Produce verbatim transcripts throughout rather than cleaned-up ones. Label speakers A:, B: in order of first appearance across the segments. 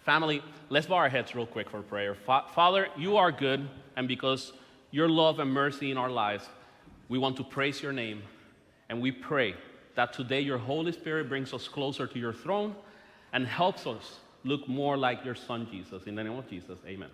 A: Family, let's bow our heads real quick for prayer. Fa- Father, you are good, and because your love and mercy in our lives, we want to praise your name, and we pray that today your Holy Spirit brings us closer to your throne and helps us look more like your Son, Jesus. In the name of Jesus, amen.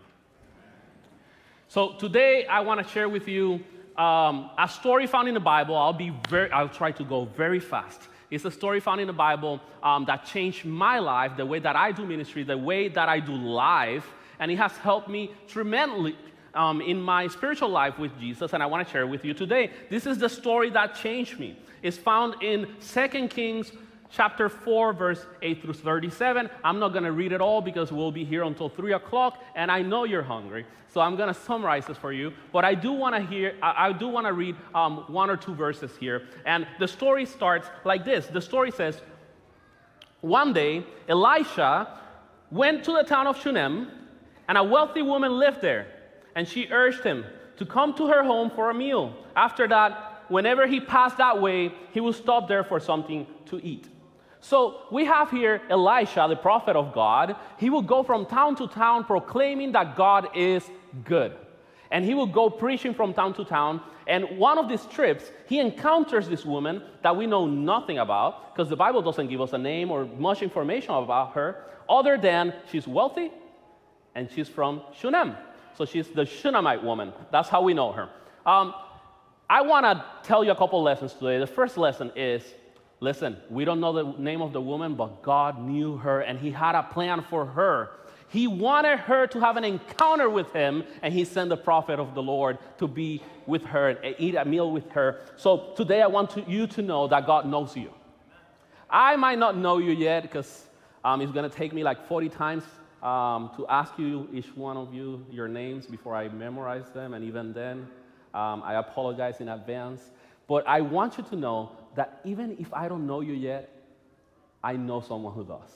A: So today I want to share with you um, a story found in the Bible. I'll be very, I'll try to go very fast. It's a story found in the Bible um, that changed my life, the way that I do ministry, the way that I do life, and it has helped me tremendously um, in my spiritual life with Jesus, and I want to share it with you today. This is the story that changed me. It's found in Second Kings chapter four, verse eight through thirty-seven. I'm not going to read it all because we'll be here until three o'clock, and I know you're hungry, so I'm going to summarize this for you. But I do want to hear, I, I do want to read um, one or two verses here. And the story starts like this. The story says, one day, Elisha went to the town of Shunem, and a wealthy woman lived there, and she urged him to come to her home for a meal. After that, whenever he passed that way, he would stop there for something to eat. So we have here Elisha, the prophet of God. He will go from town to town proclaiming that God is good. And he will go preaching from town to town. And one of these trips, he encounters this woman that we know nothing about, because the Bible doesn't give us a name or much information about her, other than she's wealthy and she's from Shunem. So she's the Shunammite woman. That's how we know her. Um, I want to tell you a couple lessons today. The first lesson is, listen, we don't know the name of the woman, but God knew her, and he had a plan for her. He wanted her to have an encounter with him, and he sent the prophet of the Lord to be with her and eat a meal with her. So today I want to, you to know that God knows you. I might not know you yet, because um, it's going to take me like forty times um, to ask you, each one of you, your names before I memorize them, and even then, um, I apologize in advance. But I want you to know that even if I don't know you yet, I know someone who does.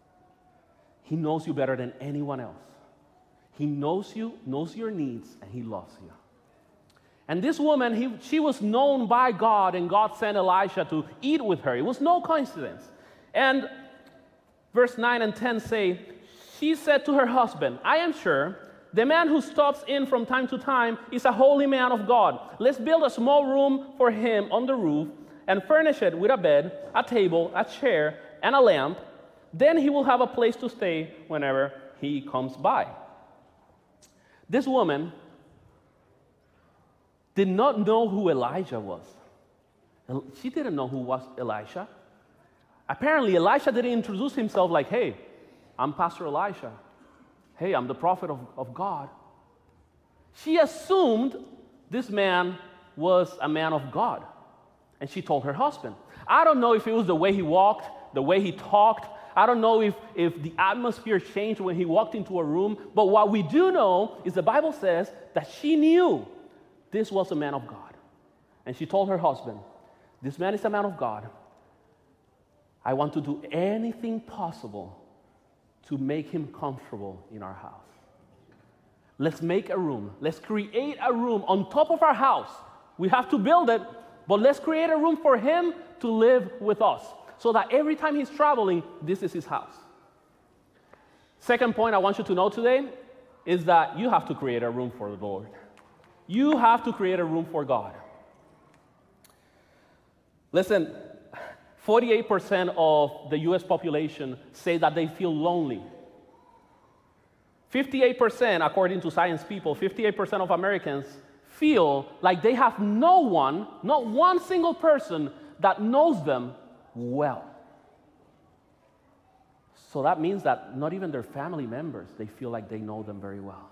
A: He knows you better than anyone else. He knows you, knows your needs, and he loves you. And this woman, he, she was known by God, and God sent Elisha to eat with her. It was no coincidence. And verse nine and ten say, she said to her husband, I am sure the man who stops in from time to time is a holy man of God. Let's build a small room for him on the roof and furnish it with a bed, a table, a chair, and a lamp. Then he will have a place to stay whenever he comes by. This woman did not know who Elijah was. She didn't know who was Elisha. Apparently, Elisha didn't introduce himself like, hey, I'm Pastor Elisha. Hey, I'm the prophet of, of God. She assumed this man was a man of God. And she told her husband. I don't know if it was the way he walked, the way he talked. I don't know if, if the atmosphere changed when he walked into a room. But what we do know is the Bible says that she knew this was a man of God. And she told her husband, this man is a man of God. I want to do anything possible to make him comfortable in our house. Let's make a room. Let's create a room on top of our house. We have to build it, but let's create a room for him to live with us, so that every time he's traveling, this is his house. Second point I want you to know today is that you have to create a room for the Lord. You have to create a room for God. Listen, forty-eight percent of the U S population say that they feel lonely. fifty-eight percent, according to Science People, fifty-eight percent of Americans feel like they have no one, not one single person that knows them well. So that means that not even their family members, they feel like they know them very well.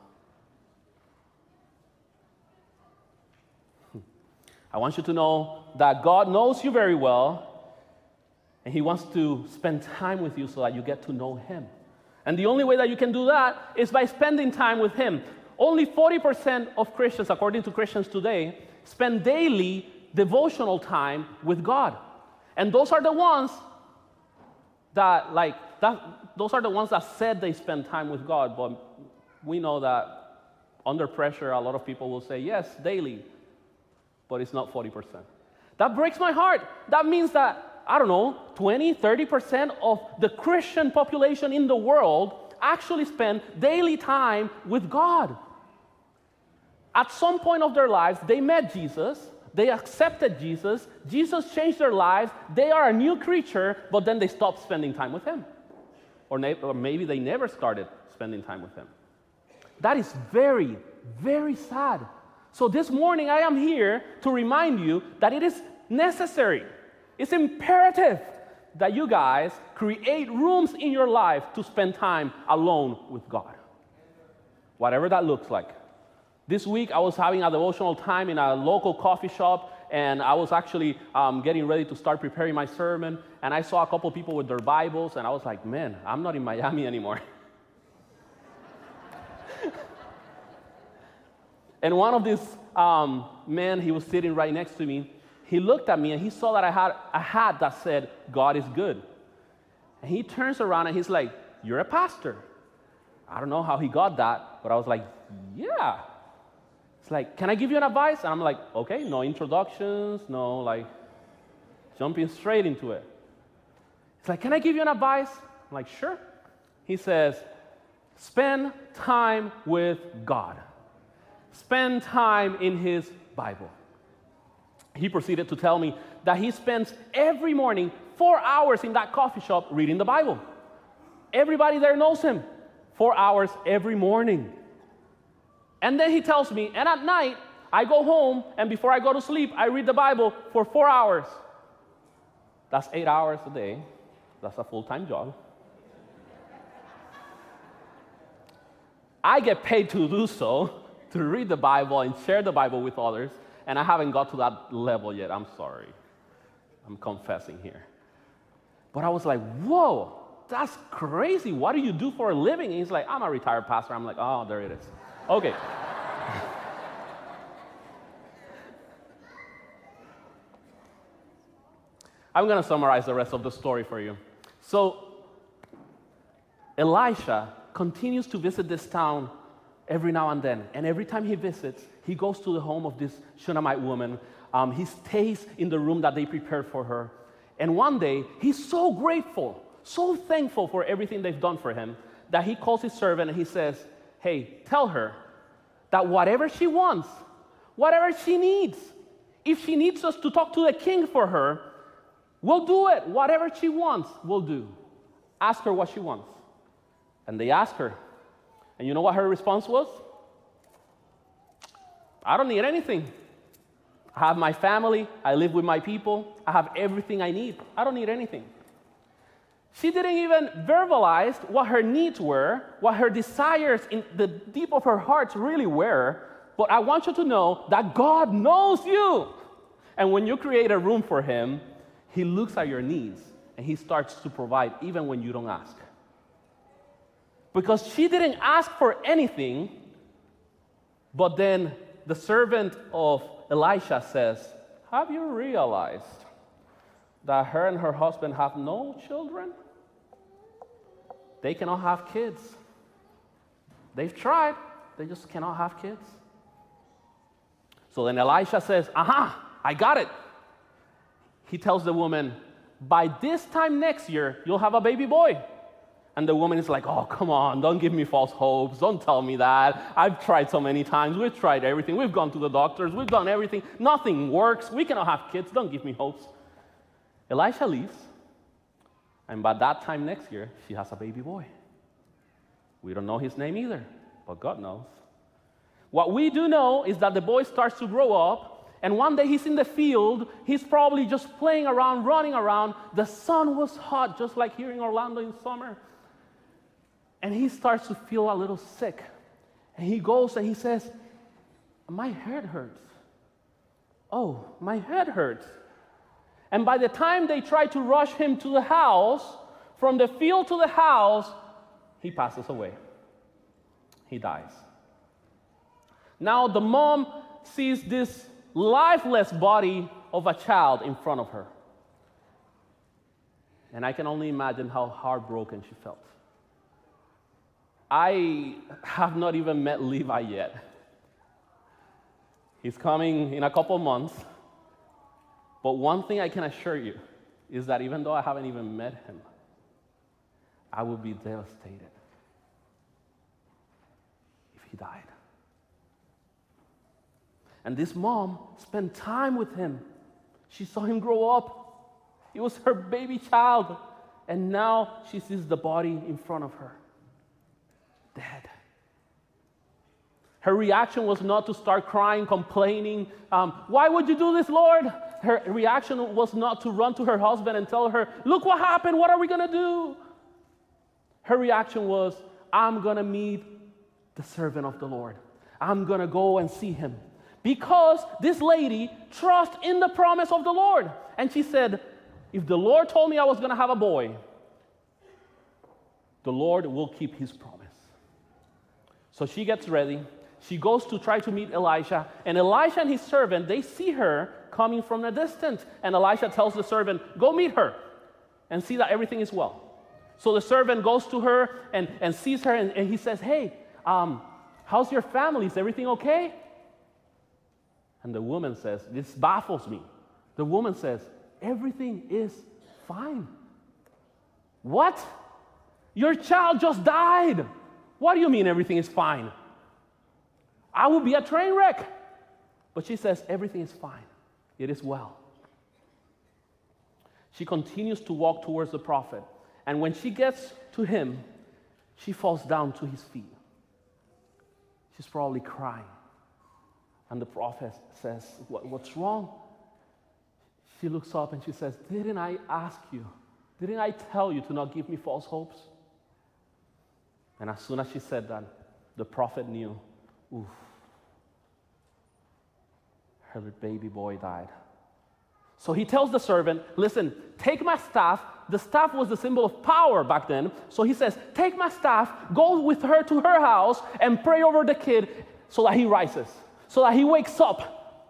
A: I want you to know that God knows you very well, and he wants to spend time with you so that you get to know him. And the only way that you can do that is by spending time with him. Only forty percent of Christians, according to Christians today, spend daily devotional time with God. And those are the ones that, like, that, those are the ones that said they spend time with God. But we know that under pressure, a lot of people will say, yes, daily, but it's not forty percent. That breaks my heart. That means that, I don't know, twenty, thirty percent of the Christian population in the world actually spend daily time with God. At some point of their lives, they met Jesus, they accepted Jesus, Jesus changed their lives, they are a new creature, but then they stopped spending time with Him. Or, na- or maybe they never started spending time with Him. That is very, very sad. So this morning I am here to remind you that it is necessary, it's imperative that you guys create rooms in your life to spend time alone with God. Whatever that looks like. This week I was having a devotional time in a local coffee shop, and I was actually um, getting ready to start preparing my sermon, and I saw a couple people with their Bibles, and I was like, man, I'm not in Miami anymore. And one of these um, men, he was sitting right next to me, he looked at me and he saw that I had a hat that said, God is good. And he turns around and he's like, you're a pastor. I don't know how he got that, but I was like, yeah. It's like, can I give you an advice? And I'm like, okay, no introductions, no like jumping straight into it. It's like, can I give you an advice? I'm like, sure. He says, spend time with God. Spend time in His Bible. He proceeded to tell me that he spends every morning four hours in that coffee shop reading the Bible. Everybody there knows him. Four hours every morning. And then he tells me, and at night, I go home, and before I go to sleep, I read the Bible for four hours. That's eight hours a day. That's a full-time job. I get paid to do so, to read the Bible and share the Bible with others, and I haven't got to that level yet. I'm sorry. I'm confessing here. But I was like, whoa, that's crazy. What do you do for a living? And he's like, I'm a retired pastor. I'm like, oh, there it is. Okay. I'm going to summarize the rest of the story for you. So, Elisha continues to visit this town every now and then. And every time he visits, he goes to the home of this Shunammite woman. Um, he stays in the room that they prepared for her. And one day, he's so grateful, so thankful for everything they've done for him, that he calls his servant and he says, hey, tell her that whatever she wants, whatever she needs, if she needs us to talk to the king for her, we'll do it. Whatever she wants, we'll do. Ask her what she wants. And they ask her. And you know what her response was? I don't need anything. I have my family. I live with my people. I have everything I need. I don't need anything. She didn't even verbalize what her needs were, what her desires in the deep of her heart really were. But I want you to know that God knows you. And when you create a room for Him, He looks at your needs and He starts to provide even when you don't ask. Because she didn't ask for anything, but then the servant of Elisha says, have you realized that her and her husband have no children? They cannot have kids. They've tried, they just cannot have kids. So then Elisha says, aha, I got it. He tells the woman, by this time next year, you'll have a baby boy. And the woman is like, oh, come on, don't give me false hopes. Don't tell me that. I've tried so many times. We've tried everything. We've gone to the doctors. We've done everything. Nothing works. We cannot have kids. Don't give me hopes. Elisha leaves. And by that time next year, she has a baby boy. We don't know his name either, but God knows. What we do know is that the boy starts to grow up. And one day he's in the field. He's probably just playing around, running around. The sun was hot, just like here in Orlando in summer. And he starts to feel a little sick. And he goes and he says, my head hurts. Oh, my head hurts. And by the time they try to rush him to the house, from the field to the house, he passes away. He dies. Now the mom sees this lifeless body of a child in front of her. And I can only imagine how heartbroken she felt. I have not even met Levi yet. He's coming in a couple months. But one thing I can assure you is that even though I haven't even met him, I will be devastated. he died. And this mom spent time with him. She saw him grow up. It was her baby child. And now she sees the body in front of her, dead. Her reaction was not to start crying, complaining. Um, Why would you do this, Lord? Her reaction was not to run to her husband and tell her, look what happened, what are we going to do? Her reaction was, I'm going to meet the servant of the Lord. I'm going to go and see him. Because this lady trusts in the promise of the Lord. And she said, if the Lord told me I was going to have a boy, the Lord will keep his promise. So she gets ready. She goes to try to meet Elisha. And Elisha and his servant, they see her coming from a distance. And Elisha tells the servant, go meet her and see that everything is well. So the servant goes to her and, and sees her, and, and he says, hey, um, how's your family? Is everything okay? And the woman says, this baffles me. The woman says, everything is fine. What? Your child just died. What do you mean everything is fine? I will be a train wreck. But she says, everything is fine. It is well. She continues to walk towards the prophet. And when she gets to him, she falls down to his feet. She's probably crying. And the prophet says, what, what's wrong? She looks up and she says, didn't I ask you? Didn't I tell you to not give me false hopes? And as soon as she said that, the prophet knew, oof, her baby boy died. So he tells the servant, listen, take my staff. The staff was the symbol of power back then. So he says, take my staff, go with her to her house, and pray over the kid so that he rises, so that he wakes up.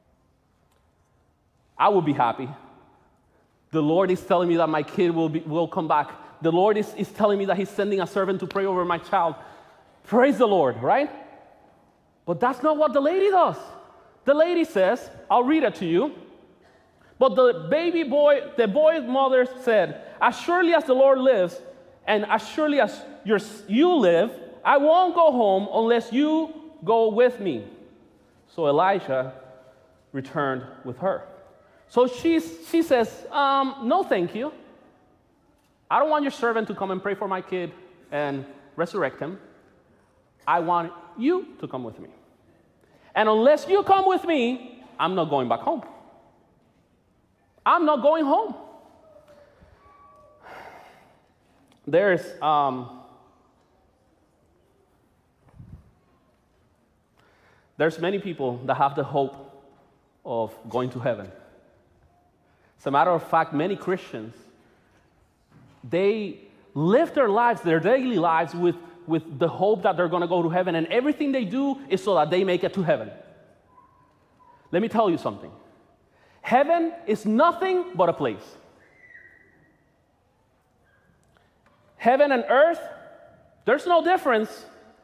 A: I will be happy. The Lord is telling me that my kid will, be, will come back. The Lord is, is telling me that he's sending a servant to pray over my child. Praise the Lord, right? But that's not what the lady does. The lady says, I'll read it to you. But the baby boy, the boy's mother said, as surely as the Lord lives, and as surely as your, you live, I won't go home unless you go with me. So Elisha returned with her. So she, she says, um, no, thank you. I don't want your servant to come and pray for my kid and resurrect him. I want you to come with me. And unless you come with me, I'm not going back home. I'm not going home. There's um, there's many people that have the hope of going to heaven. As a matter of fact, many Christians, they live their lives, their daily lives, with, with the hope that they're going to go to heaven, and everything they do is so that they make it to heaven. Let me tell you something. Heaven is nothing but a place. Heaven and earth, there's no difference.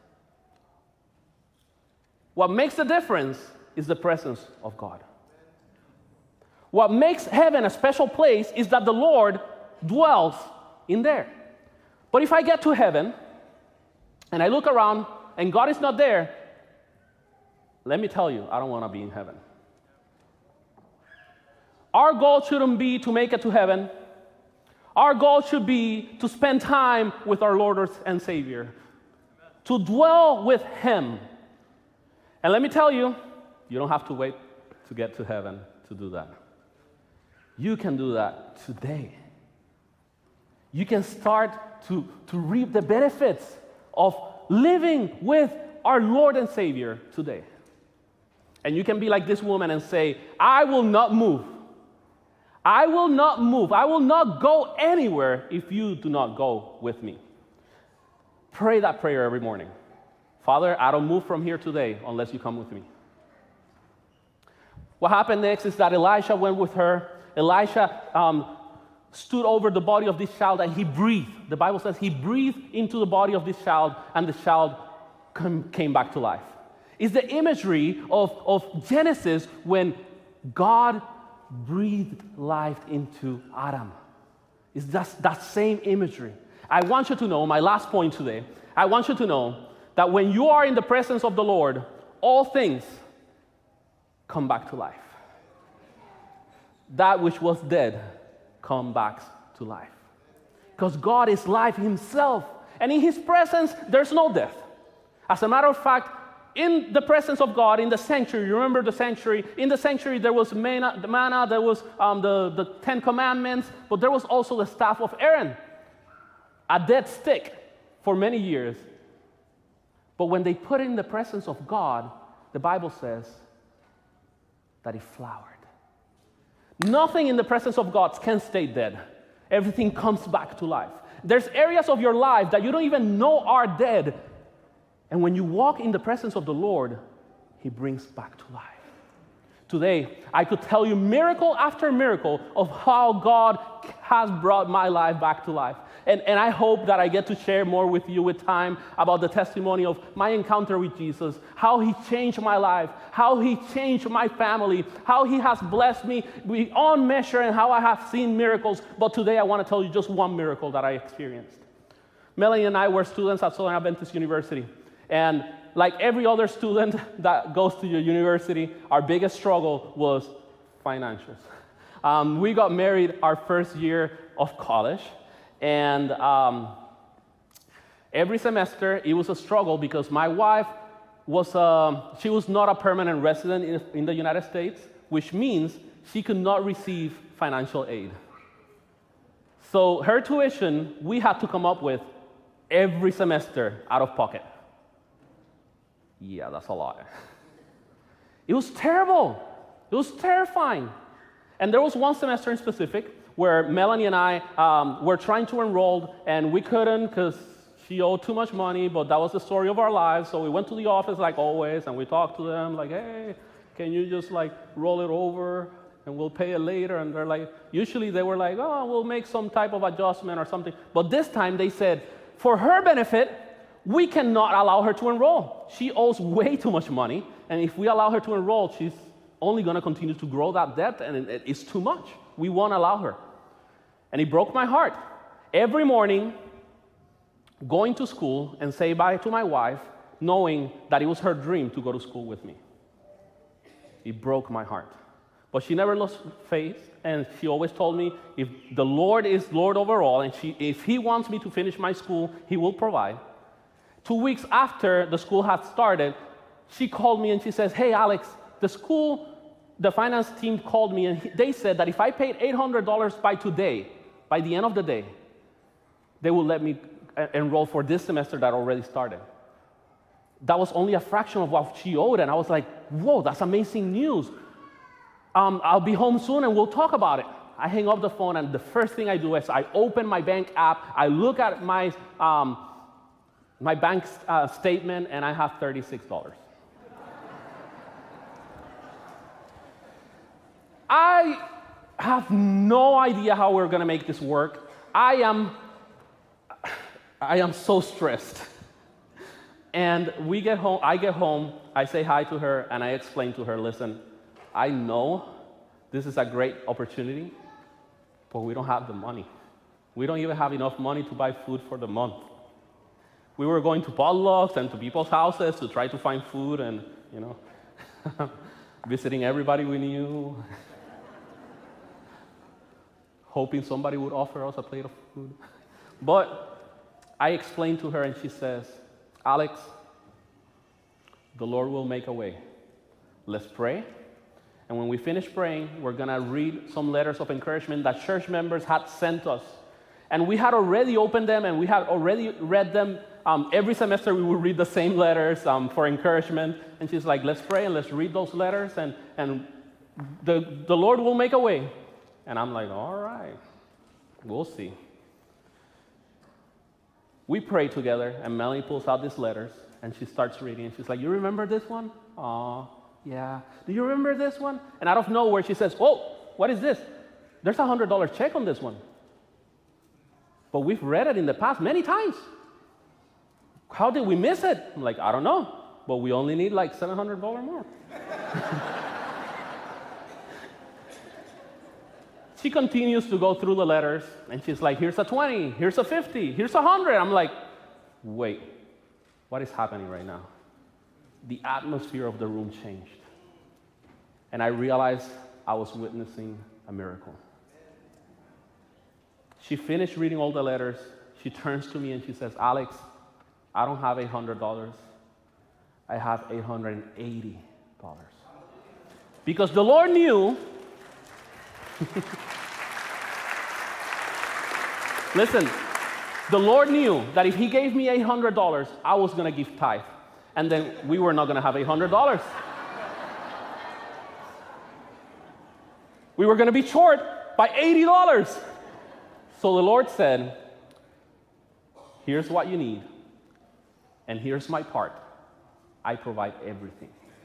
A: What makes the difference is the presence of God. What makes heaven a special place is that the Lord dwells in there. But if I get to heaven and I look around and God is not there, let me tell you, I don't want to be in heaven. Our goal shouldn't be to make it to heaven. Our goal should be to spend time with our Lord and Savior, to dwell with Him. And let me tell you, you don't have to wait to get to heaven to do that. You can do that today. You can start to, to reap the benefits of living with our Lord and Savior today. And you can be like this woman and say, I will not move. I will not move. I will not go anywhere if you do not go with me. Pray that prayer every morning. Father, I don't move from here today unless you come with me. What happened next is that Elisha went with her. Elisha um, stood over the body of this child and he breathed. The Bible says he breathed into the body of this child and the child come, came back to life. It's the imagery of, of Genesis when God breathed life into Adam. It's just that same imagery. I want you to know, my last point today, I want you to know that when you are in the presence of the Lord, all things come back to life. That which was dead come back to life. Because God is life himself. And in his presence, there's no death. As a matter of fact, in the presence of God, in the sanctuary, you remember the sanctuary? In the sanctuary, there was manna, the manna there was um, the, the Ten Commandments, but there was also the staff of Aaron, a dead stick for many years. But when they put it in the presence of God, the Bible says that it flowered. Nothing in the presence of God can stay dead. Everything comes back to life. There's areas of your life that you don't even know are dead. And when you walk in the presence of the Lord, he brings back to life. Today, I could tell you miracle after miracle of how God has brought my life back to life. And, and I hope that I get to share more with you with time about the testimony of my encounter with Jesus, how he changed my life, how he changed my family, how he has blessed me beyond measure, and how I have seen miracles. But today I want to tell you just one miracle that I experienced. Melanie and I were students at Southern Adventist University. And like every other student that goes to your university, our biggest struggle was financials. Um, we got married our first year of college, and um, every semester it was a struggle because my wife was uh, she was not a permanent resident in, in the United States, which means she could not receive financial aid. So her tuition we had to come up with every semester out of pocket. Yeah, that's a lot. It was terrible. It was terrifying. And there was one semester in specific where Melanie and I um, were trying to enroll, and we couldn't because she owed too much money, but that was the story of our lives. So we went to the office like always, and we talked to them like, hey, can you just like roll it over and we'll pay it later? And they're like, usually they were like, oh, we'll make some type of adjustment or something. But this time they said, for her benefit, we cannot allow her to enroll. She owes way too much money, and if we allow her to enroll, she's only going to continue to grow that debt, and it's too much. We won't allow her. And it broke my heart. Every morning, going to school and say bye to my wife, knowing that it was her dream to go to school with me. It broke my heart. But she never lost faith, and she always told me, if the Lord is Lord over all, and she, if he wants me to finish my school, he will provide. Two weeks after the school had started, she called me and she says, hey, Alex, the school, the finance team called me and they said that if I paid eight hundred dollars by today, by the end of the day, they will let me enroll for this semester that already started. That was only a fraction of what she owed, and I was like, whoa, that's amazing news. Um, I'll be home soon and we'll talk about it. I hang up the phone, and the first thing I do is I open my bank app, I look at my um, my bank uh, statement, and I have thirty-six dollars. I have no idea how we're going to make this work. I am, I am so stressed. And we get home, I get home, I say hi to her, and I explain to her, listen, I know this is a great opportunity, but we don't have the money. We don't even have enough money to buy food for the month. We were going to potlucks and to people's houses to try to find food and, you know, visiting everybody we knew, hoping somebody would offer us a plate of food. But I explained to her, and she says, Alex, the Lord will make a way. Let's pray. And when we finish praying, we're going to read some letters of encouragement that church members had sent us. And we had already opened them, and we had already read them. Um, every semester, we would read the same letters um, for encouragement. And she's like, let's pray and let's read those letters, and, and the, the Lord will make a way. And I'm like, all right, we'll see. We pray together, and Melanie pulls out these letters, and she starts reading. And she's like, you remember this one? Aw, yeah. Do you remember this one? And out of nowhere, she says, whoa, what is this? There's a one hundred dollars check on this one. But we've read it in the past many times. How did we miss it? I'm like, I don't know, but we only need like seven hundred dollars more. She continues to go through the letters, and she's like, here's a twenty, here's a fifty, here's a one hundred. I'm like, wait, what is happening right now? The atmosphere of the room changed. And I realized I was witnessing a miracle. She finished reading all the letters. She turns to me and she says, Alex, I don't have eight hundred dollars. I have eight hundred eighty dollars. Because the Lord knew, listen, the Lord knew that if He gave me eight hundred dollars, I was going to give tithe. And then we were not going to have eight hundred dollars. We were going to be short by eighty dollars. So the Lord said, here's what you need, and here's my part. I provide everything.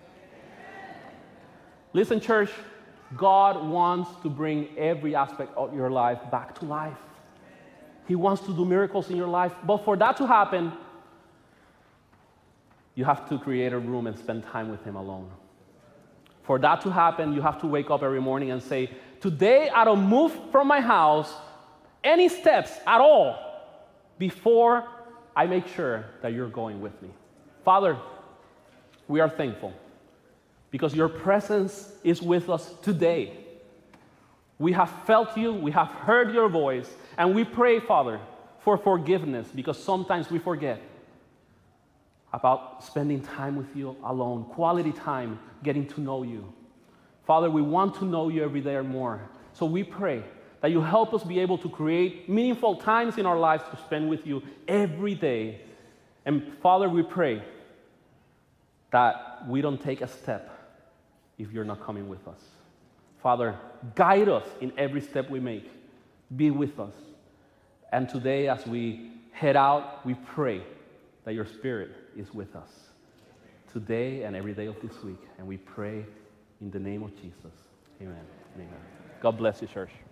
A: Listen, church, God wants to bring every aspect of your life back to life. He wants to do miracles in your life. But for that to happen, you have to create a room and spend time with Him alone. For that to happen, you have to wake up every morning and say, today I don't move from my house any steps at all before I make sure that you're going with me. Father, we are thankful because your presence is with us today. We have felt you, we have heard your voice, and we pray, Father, for forgiveness because sometimes we forget about spending time with you alone, quality time, getting to know you. Father, we want to know you every day more. So we pray that you help us be able to create meaningful times in our lives to spend with you every day. And Father, we pray that we don't take a step if you're not coming with us. Father, guide us in every step we make. Be with us. And today, as we head out, we pray that your Spirit is with us today and every day of this week. And we pray in the name of Jesus. Amen. Amen. God bless you, church.